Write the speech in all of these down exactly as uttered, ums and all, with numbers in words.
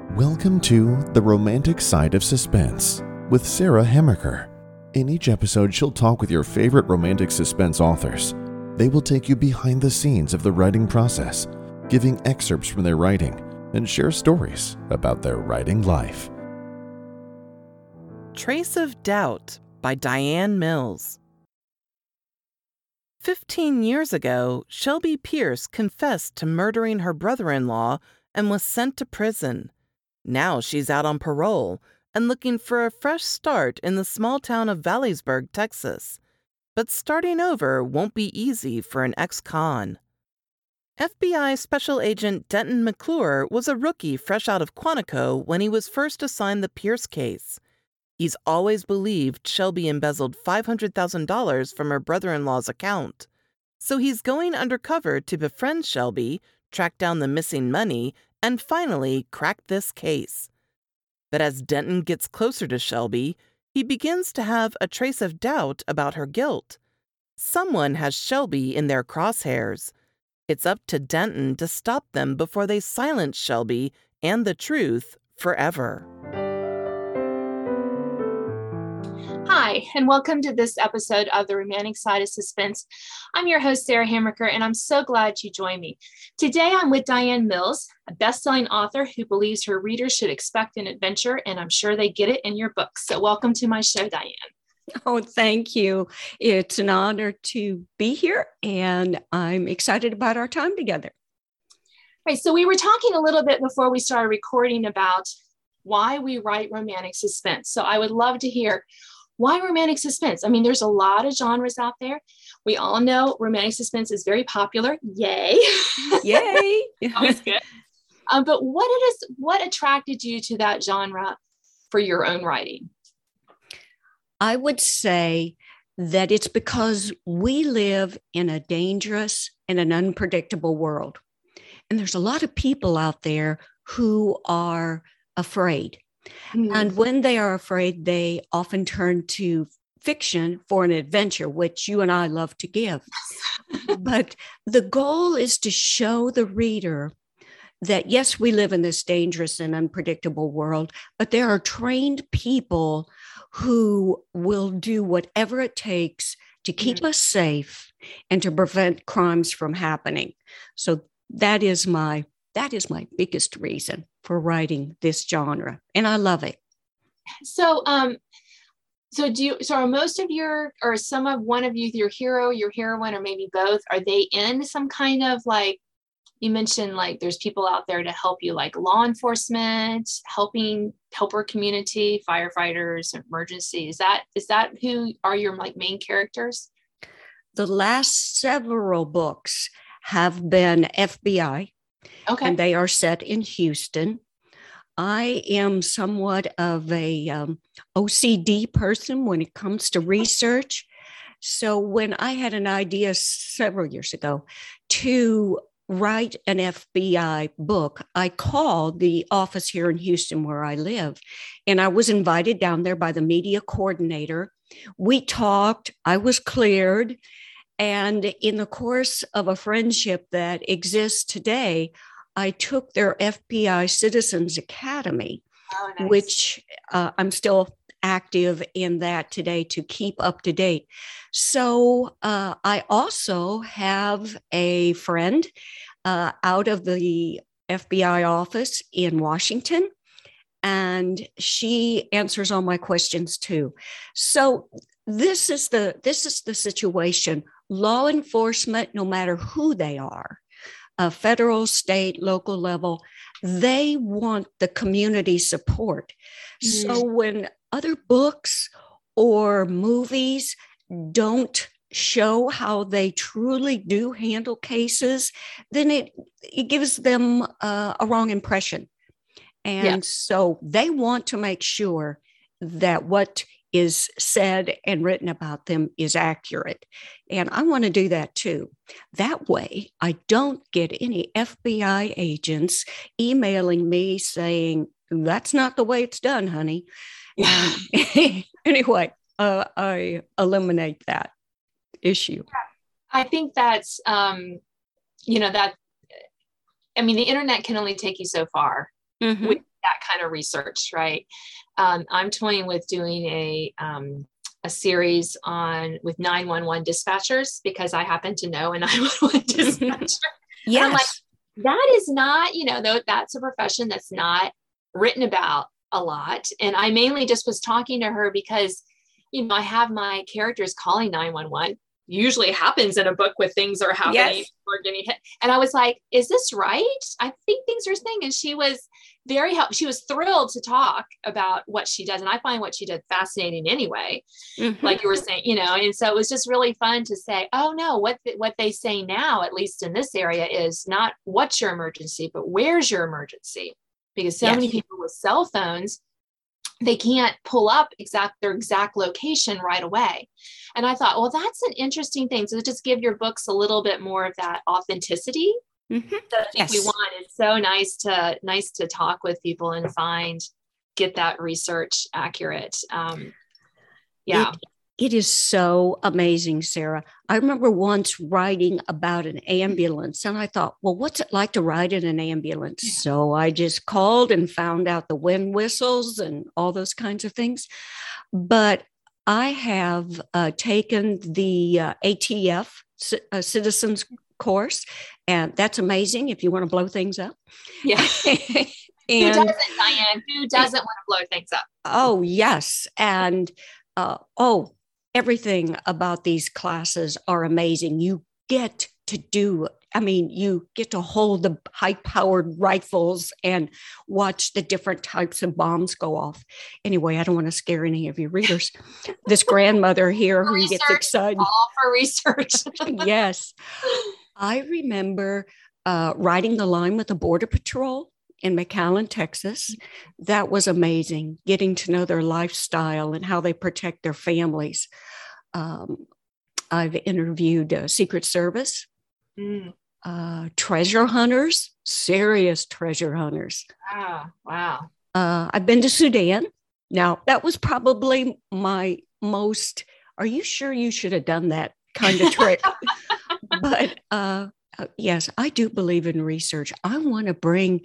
Welcome to The Romantic Side of Suspense with Sarah Hemaker. In each episode, she'll talk with your favorite romantic suspense authors. They will take you behind the scenes of the writing process, giving excerpts from their writing, and share stories about their writing life. Trace of Doubt by Diane Mills. Fifteen years ago, Shelby Pierce confessed to murdering her brother-in-law and was sent to prison. Now she's out on parole and looking for a fresh start in the small town of Valleysburg, Texas. But starting over won't be easy for an ex-con. F B I Special Agent Denton McClure was a rookie fresh out of Quantico when he was first assigned the Pierce case. He's always believed Shelby embezzled five hundred thousand dollars from her brother-in-law's account. So he's going undercover to befriend Shelby, track down the missing money, and finally crack this case. But as Denton gets closer to Shelby, he begins to have a trace of doubt about her guilt. Someone has Shelby in their crosshairs. It's up to Denton to stop them before they silence Shelby and the truth forever. Hi, and welcome to this episode of The Romantic Side of Suspense. I'm your host, Sarah Hamaker, and I'm so glad you joined me. Today, I'm with Diane Mills, a best-selling author who believes her readers should expect an adventure, and I'm sure they get it in your books. So welcome to my show, Diane. Oh, thank you. It's an honor to be here, and I'm excited about our time together. All right, so we were talking a little bit before we started recording about why we write romantic suspense. So I would love to hear, why romantic suspense? I mean, there's a lot of genres out there. We all know romantic suspense is very popular. Yay. Yay. Always good. Um, but what it is, what attracted you to that genre for your own writing? I would say that it's because we live in a dangerous and an unpredictable world. And there's a lot of people out there who are afraid. Mm-hmm. And when they are afraid, they often turn to fiction for an adventure, which you and I love to give. But the goal is to show the reader that, yes, we live in this dangerous and unpredictable world, but there are trained people who will do whatever it takes to keep mm-hmm. us safe and to prevent crimes from happening. So that is my that is my biggest reason for writing this genre, and I love it. So, um, so do you? So, are most of your, or some of one of you, your hero, your heroine, or maybe both, are they in some kind of like? You mentioned like there's people out there to help you, like law enforcement, helping helper community, firefighters, emergency. Is that is that who are your like main characters? The last several books have been F B I. Okay. And they are set in Houston. I am somewhat of a um, O C D person when it comes to research. So when I had an idea several years ago to write an F B I book, I called the office here in Houston where I live, and I was invited down there by the media coordinator. We talked, I was cleared, and in the course of a friendship that exists today, I took their F B I Citizens Academy, oh, nice. which uh, I'm still active in that today to keep up to date. So uh, I also have a friend uh, out of the F B I office in Washington, and she answers all my questions too. So this is the this is the situation. Law enforcement, no matter who they are, Uh, federal, state, local level, they want the community support. Mm. So when other books or movies don't show how they truly do handle cases, then it, it gives them uh, a wrong impression. And yeah. so they want to make sure that what is said and written about them is accurate. And I want to do that too. That way, I don't get any F B I agents emailing me saying, that's not the way it's done, honey. And anyway, uh, I eliminate that issue. I think that's, um, you know, that, I mean, the internet can only take you so far. Mm-hmm. With that kind of research, right? Um, I'm toying with doing a um, a series on with nine one one dispatchers because I happen to know a nine one one dispatcher. Yes. I'm like, that is not, you know, though that's a profession that's not written about a lot. And I mainly just was talking to her because, you know, I have my characters calling nine one one. Usually happens in a book with things are happening yes. or getting hit. And I was like, is this right? I think things are thing. And she was very helpful. She was thrilled to talk about what she does. And I find what she did fascinating anyway, mm-hmm. like you were saying, you know, and so it was just really fun to say, oh no, what, th- what they say now, at least in this area, is not what's your emergency, but where's your emergency? Because so yes. many people with cell phones, they can't pull up exact their exact location right away. And I thought, well, that's an interesting thing. So just give your books a little bit more of that authenticity mm-hmm. that I think yes. we want. It's so nice to nice to talk with people and find, get that research accurate. Um, yeah. It, it is so amazing, Sarah. I remember once writing about an ambulance and I thought, well, what's it like to ride in an ambulance? Yeah. So I just called and found out the wind whistles and all those kinds of things. But I have uh, taken the uh, A T F c- uh, Citizens course, and that's amazing if you want to blow things up. Yeah. And, who doesn't, Diane? Who doesn't want to blow things up? Oh, yes. And uh, oh, everything about these classes are amazing. You get to do, I mean, you get to hold the high-powered rifles and watch the different types of bombs go off. Anyway, I don't want to scare any of your readers. This grandmother here who research, gets excited. All for research. Yes. I remember uh, riding the line with the Border Patrol in McAllen, Texas. That was amazing, getting to know their lifestyle and how they protect their families. Um, I've interviewed uh, Secret Service, mm. uh, treasure hunters, serious treasure hunters. Wow, wow. Uh, I've been to Sudan. Now, that was probably my most, are you sure you should have done that kind of trip? But uh, uh, yes, I do believe in research. I want to bring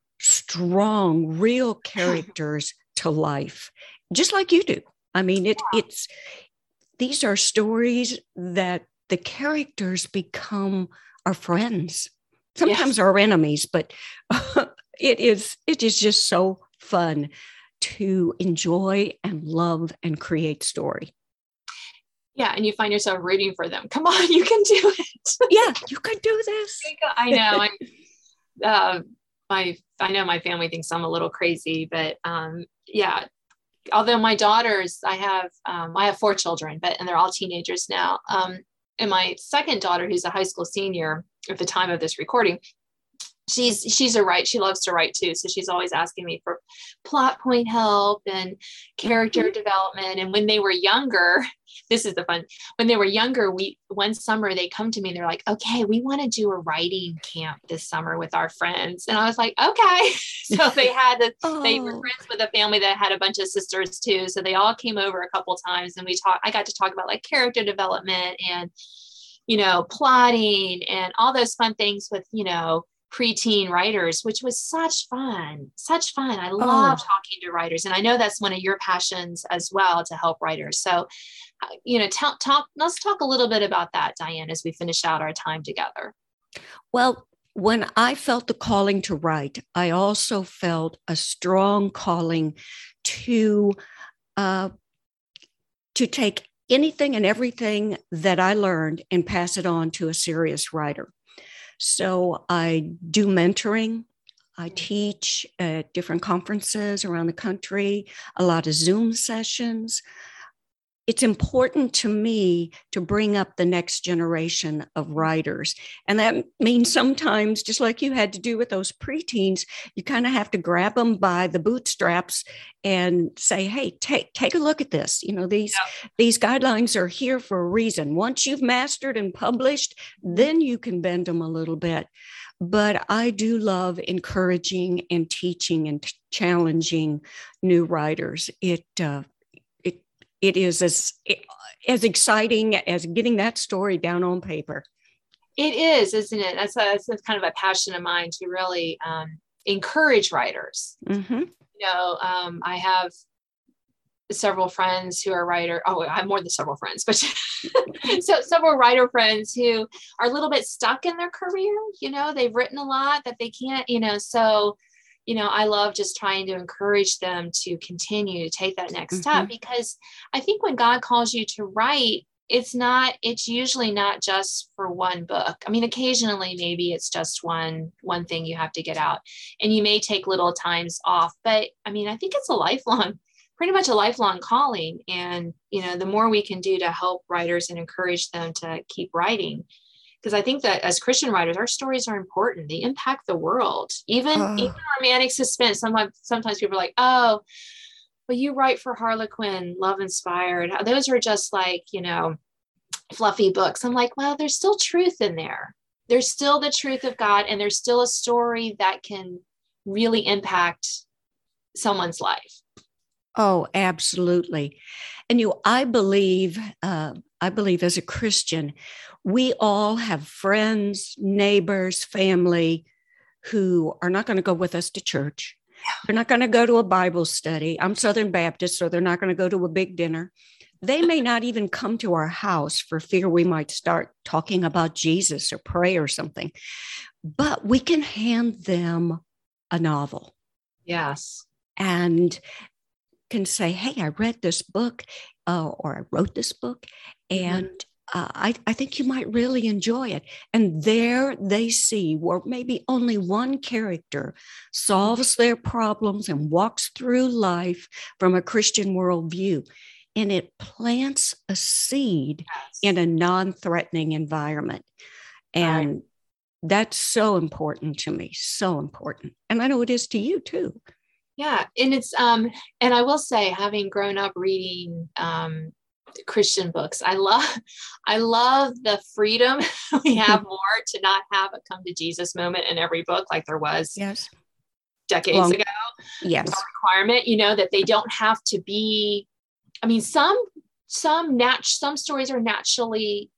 strong, real characters to life, just like you do. I mean, it, yeah. it's, these are stories that the characters become our friends, sometimes yes. our enemies, but uh, it is, it is just so fun to enjoy and love and create story. Yeah, and you find yourself rooting for them. Come on, you can do it. Yeah, you can do this. I know. I'm, uh, my, I know my family thinks I'm a little crazy, but um, yeah. Although my daughters, I have, um, I have four children, but and they're all teenagers now. Um, and my second daughter, who's a high school senior at the time of this recording, she's she's a writer. She loves to write too, so she's always asking me for plot point help and character mm-hmm. development. And when they were younger, this is the fun. When they were younger, we one summer they come to me and they're like, "Okay, we want to do a writing camp this summer with our friends." And I was like, "Okay." So they had a, oh. they were friends with a family that had a bunch of sisters too. So they all came over a couple times, and we talked. I got to talk about like character development and you know plotting and all those fun things with you know. preteen writers, which was such fun, such fun. I love oh. talking to writers. And I know that's one of your passions as well, to help writers. So, you know, talk, talk, let's talk a little bit about that, Diane, as we finish out our time together. Well, when I felt the calling to write, I also felt a strong calling to, uh, to take anything and everything that I learned and pass it on to a serious writer. So I do mentoring. I teach at different conferences around the country, a lot of Zoom sessions. It's important to me to bring up the next generation of writers. And that means sometimes, just like you had to do with those preteens, you kind of have to grab them by the bootstraps and say, hey, take, take a look at this. You know, these, yeah. these guidelines are here for a reason. Once you've mastered and published, then you can bend them a little bit. But I do love encouraging and teaching and t- challenging new writers. It, uh, It is as as exciting as getting that story down on paper. It is, isn't it? That's, a, that's kind of a passion of mine to really um, encourage writers. Mm-hmm. You know, um, I have several friends who are writer. Oh, I have more than several friends, but so several writer friends who are a little bit stuck in their career. You know, they've written a lot that they can't, you know, so, you know, I love just trying to encourage them to continue to take that next Mm-hmm. step, because I think when God calls you to write, it's not, it's usually not just for one book. I mean, occasionally maybe it's just one, one thing you have to get out, and you may take little times off, but I mean, I think it's a lifelong pretty much a lifelong calling. And, you know, the more we can do to help writers and encourage them to keep writing, because I think that as Christian writers, our stories are important. They impact the world. Even, Oh. even romantic suspense. Sometimes, sometimes people are like, oh, well, you write for Harlequin, Love Inspired. Those are just like, you know, fluffy books. I'm like, well, there's still truth in there. There's still the truth of God, and there's still a story that can really impact someone's life. Oh, absolutely. And you, I believe, uh, I believe as a Christian, we all have friends, neighbors, family who are not going to go with us to church. They're not going to go to a Bible study. I'm Southern Baptist, so they're not going to go to a big dinner. They may not even come to our house for fear we might start talking about Jesus or pray or something. But we can hand them a novel. Yes. And can say, hey, I read this book uh, or I wrote this book, and mm-hmm. uh, I, I think you might really enjoy it. And there they see where maybe only one character solves their problems and walks through life from a Christian worldview. And it plants a seed yes. in a non-threatening environment. And right. that's so important to me, so important. And I know it is to you too. Yeah. And it's, um, and I will say, having grown up reading, um, Christian books, I love, I love the freedom we have more to not have a come to Jesus moment in every book, like there was yes. decades well, ago. Yes. A requirement, you know, that they don't have to be, I mean, some, some nat, some stories are naturally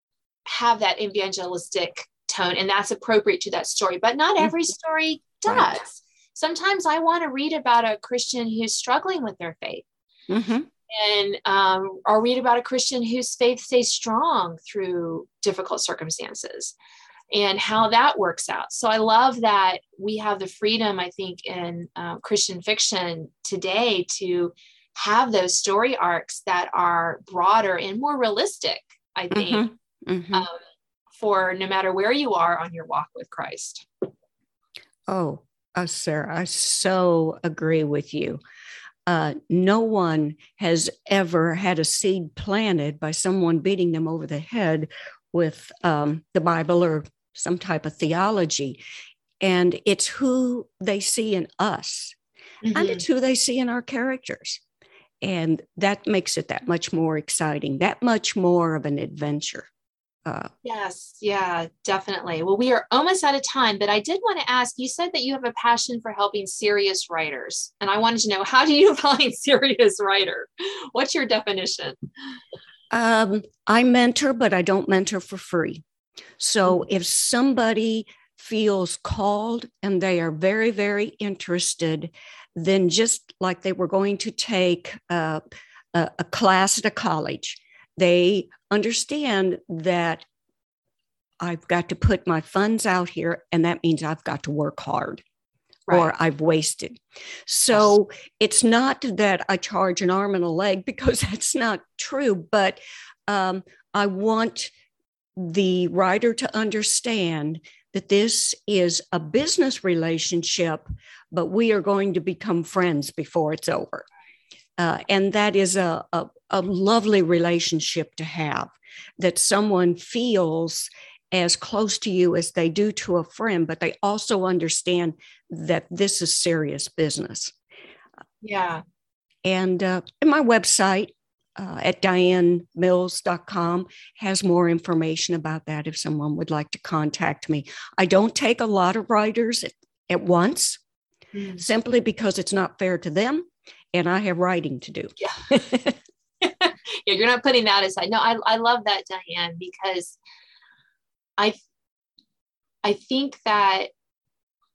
have that evangelistic tone, and that's appropriate to that story, but not every story does. Right. Sometimes I want to read about a Christian who's struggling with their faith, mm-hmm. and um, or read about a Christian whose faith stays strong through difficult circumstances, and how that works out. So I love that we have the freedom, I think, in uh, Christian fiction today to have those story arcs that are broader and more realistic, I think, mm-hmm. Mm-hmm. Um, for no matter where you are on your walk with Christ. Oh, Uh, Sarah, I so agree with you. Uh, no one has ever had a seed planted by someone beating them over the head with um, the Bible or some type of theology. And it's who they see in us, mm-hmm. and it's who they see in our characters. And that makes it that much more exciting, that much more of an adventure. Uh, yes, yeah, definitely. Well, we are almost out of time, but I did want to ask, you said that you have a passion for helping serious writers. And I wanted to know, how do you find serious writer? What's your definition? Um, I mentor, but I don't mentor for free. So mm-hmm. if somebody feels called and they are very, very interested, then just like they were going to take uh, a, a class at a college, they understand that I've got to put my funds out here, and that means I've got to work hard, right. or I've wasted. So yes. it's not that I charge an arm and a leg, because that's not true, but um, I want the writer to understand that this is a business relationship, but we are going to become friends before it's over. Uh, and that is a, a, a lovely relationship to have, that someone feels as close to you as they do to a friend, but they also understand that this is serious business. Yeah. And, uh, and my website uh, at diane mills dot com has more information about that if someone would like to contact me. I don't take a lot of writers at, at once, mm. simply because it's not fair to them. And I have writing to do. Yeah. Yeah, you're not putting that aside. No, I, I love that, Diane, because I, I think that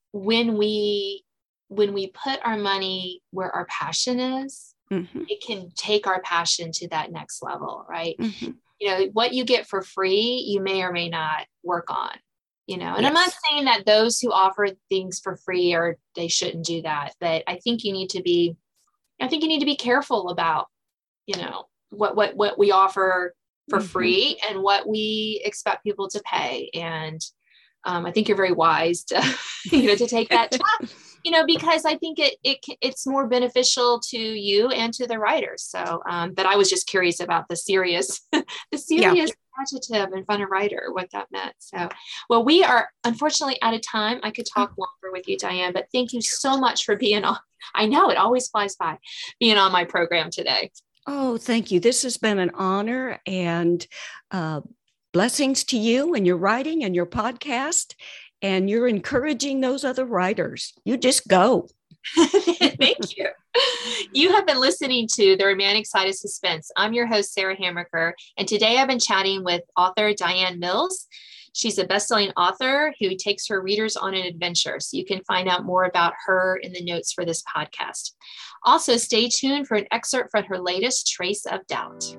when we when we put our money where our passion is, mm-hmm. it can take our passion to that next level, right? Mm-hmm. You know, what you get for free, you may or may not work on, you know, and yes. I'm not saying that those who offer things for free or they shouldn't do that, but I think you need to be, I think you need to be careful about, you know, what, what, what we offer for mm-hmm. free and what we expect people to pay. And um, I think you're very wise to, you know, to take that time, you know, because I think it, it, it's more beneficial to you and to the writers. So, um, but I was just curious about the serious, the serious yeah. adjective in front of writer, what that meant. So, well, we are unfortunately out of time. I could talk longer with you, Diane, but thank you so much for being on. I know it always flies by being on my program today. Oh, thank you. This has been an honor, and uh, blessings to you and your writing and your podcast. And you're encouraging those other writers. You just go. Thank you. You have been listening to The Romantic Side of Suspense. I'm your host, Sarah Hammaker. And today I've been chatting with author Diane Mills. She's a best-selling author who takes her readers on an adventure. So you can find out more about her in the notes for this podcast. Also, stay tuned for an excerpt from her latest, Trace of Doubt.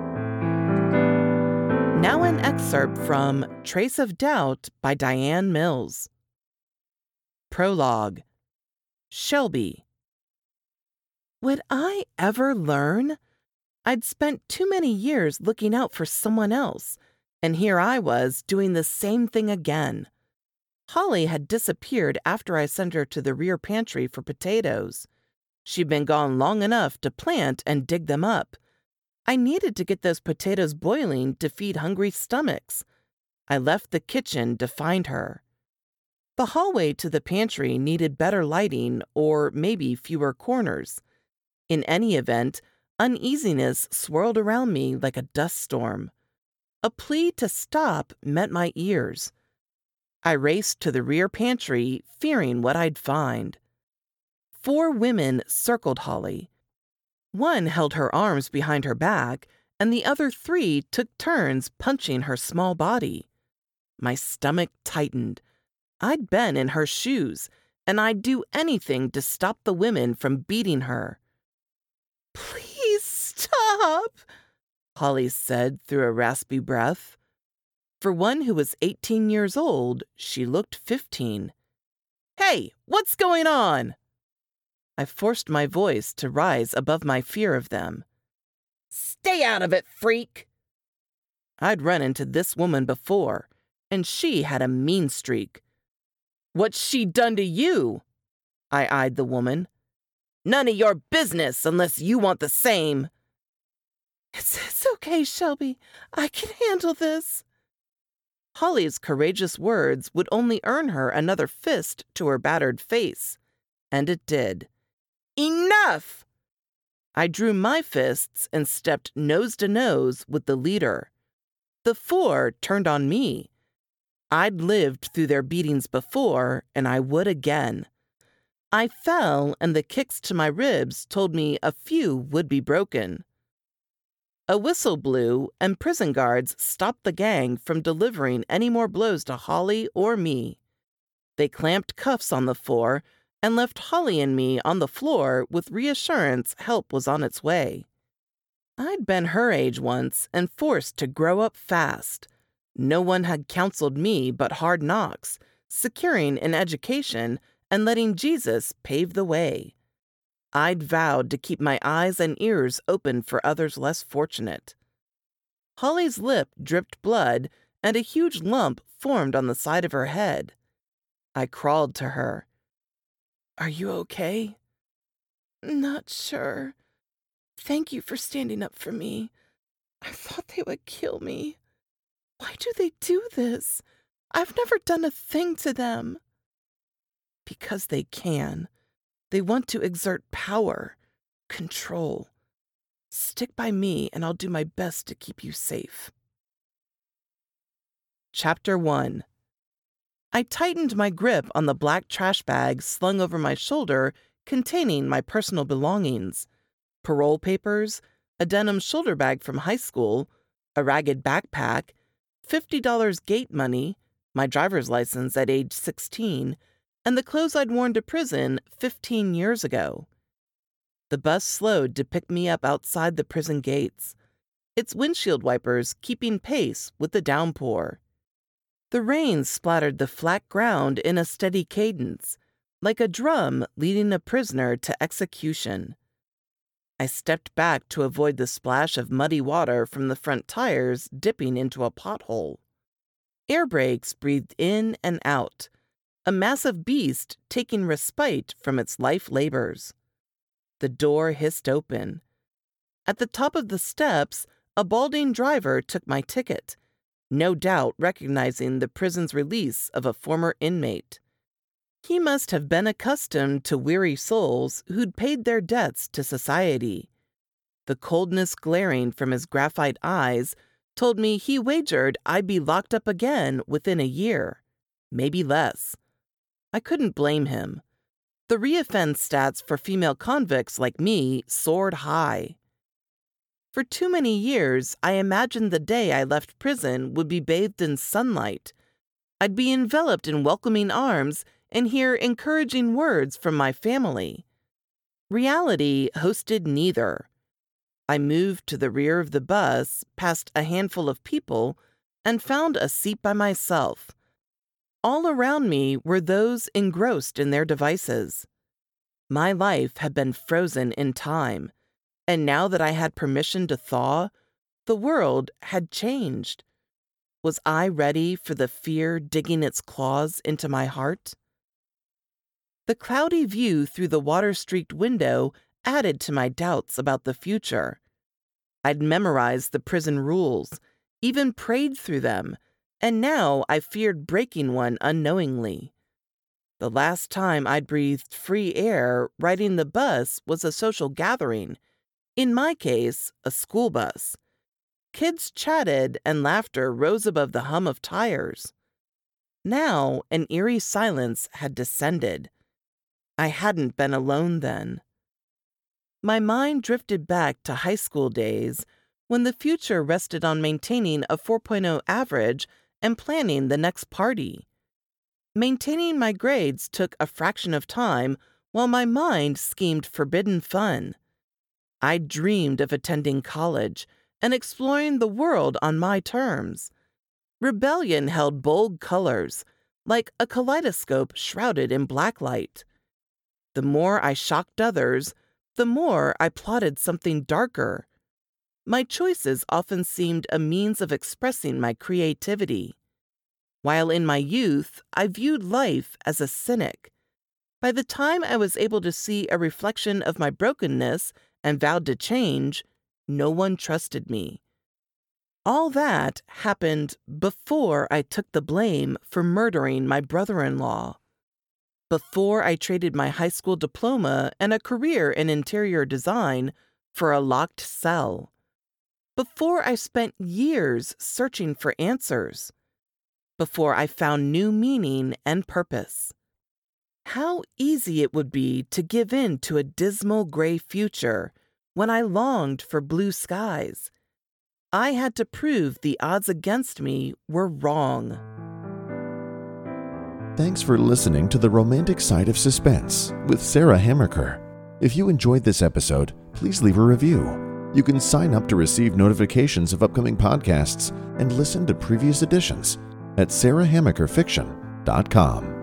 Now an excerpt from Trace of Doubt by Diane Mills. Prologue. Shelby. Would I ever learn? I'd spent too many years looking out for someone else, and here I was doing the same thing again. Holly had disappeared after I sent her to the rear pantry for potatoes. She'd been gone long enough to plant and dig them up. I needed to get those potatoes boiling to feed hungry stomachs. I left the kitchen to find her. The hallway to the pantry needed better lighting or maybe fewer corners. In any event, uneasiness swirled around me like a dust storm. A plea to stop met my ears. I raced to the rear pantry, fearing what I'd find. Four women circled Holly. One held her arms behind her back, and the other three took turns punching her small body. My stomach tightened. I'd been in her shoes, and I'd do anything to stop the women from beating her. "Please stop," Holly said through a raspy breath. For one who was eighteen years old, she looked fifteen. "Hey, what's going on?" I forced my voice to rise above my fear of them. "Stay out of it, freak!" I'd run into this woman before, and she had a mean streak. "What's she done to you?" I eyed the woman. "None of your business unless you want the same." It's, it's okay, Shelby. I can handle this." Holly's courageous words would only earn her another fist to her battered face, and it did. "Enough!" I drew my fists and stepped nose to nose with the leader. The four turned on me. I'd lived through their beatings before, and I would again. I fell, and the kicks to my ribs told me a few would be broken. A whistle blew, and prison guards stopped the gang from delivering any more blows to Holly or me. They clamped cuffs on the four and left Holly and me on the floor with reassurance help was on its way. I'd been her age once and forced to grow up fast. No one had counseled me but hard knocks, securing an education and letting Jesus pave the way. I'd vowed to keep my eyes and ears open for others less fortunate. Holly's lip dripped blood, and a huge lump formed on the side of her head. I crawled to her. "Are you okay?" "Not sure. Thank you for standing up for me. I thought they would kill me. Why do they do this? I've never done a thing to them." "Because they can. They want to exert power, control. Stick by me and I'll do my best to keep you safe." Chapter one. I tightened my grip on the black trash bag slung over my shoulder containing my personal belongings. Parole papers, a denim shoulder bag from high school, a ragged backpack, fifty dollars gate money, my driver's license at age sixteen, and the clothes I'd worn to prison fifteen years ago. The bus slowed to pick me up outside the prison gates, its windshield wipers keeping pace with the downpour. The rain splattered the flat ground in a steady cadence, like a drum leading a prisoner to execution. I stepped back to avoid the splash of muddy water from the front tires dipping into a pothole. Air brakes breathed in and out, a massive beast taking respite from its life labors. The door hissed open. At the top of the steps, a balding driver took my ticket, no doubt recognizing the prison's release of a former inmate. He must have been accustomed to weary souls who'd paid their debts to society. The coldness glaring from his graphite eyes told me he wagered I'd be locked up again within a year, maybe less. I couldn't blame him. The reoffend stats for female convicts like me soared high. For too many years, I imagined the day I left prison would be bathed in sunlight. I'd be enveloped in welcoming arms and hear encouraging words from my family. Reality hosted neither. I moved to the rear of the bus, past a handful of people, and found a seat by myself. All around me were those engrossed in their devices. My life had been frozen in time, and now that I had permission to thaw, the world had changed. Was I ready for the fear digging its claws into my heart? The cloudy view through the water-streaked window added to my doubts about the future. I'd memorized the prison rules, even prayed through them, and now I feared breaking one unknowingly. The last time I'd breathed free air riding the bus was a social gathering, in my case, a school bus. Kids chatted and laughter rose above the hum of tires. Now an eerie silence had descended. I hadn't been alone then. My mind drifted back to high school days when the future rested on maintaining a four point oh average and planning the next party. Maintaining my grades took a fraction of time while my mind schemed forbidden fun. I dreamed of attending college and exploring the world on my terms. Rebellion held bold colors, like a kaleidoscope shrouded in blacklight. The more I shocked others, the more I plotted something darker. My choices often seemed a means of expressing my creativity. While in my youth, I viewed life as a cynic. By the time I was able to see a reflection of my brokenness and vowed to change, no one trusted me. All that happened before I took the blame for murdering my brother-in-law. Before I traded my high school diploma and a career in interior design for a locked cell. Before I spent years searching for answers. Before I found new meaning and purpose. How easy it would be to give in to a dismal gray future when I longed for blue skies. I had to prove the odds against me were wrong. Thanks for listening to The Romantic Side of Suspense with Sarah Hammaker. If you enjoyed this episode, please leave a review. You can sign up to receive notifications of upcoming podcasts and listen to previous editions at sarah hammaker fiction dot com.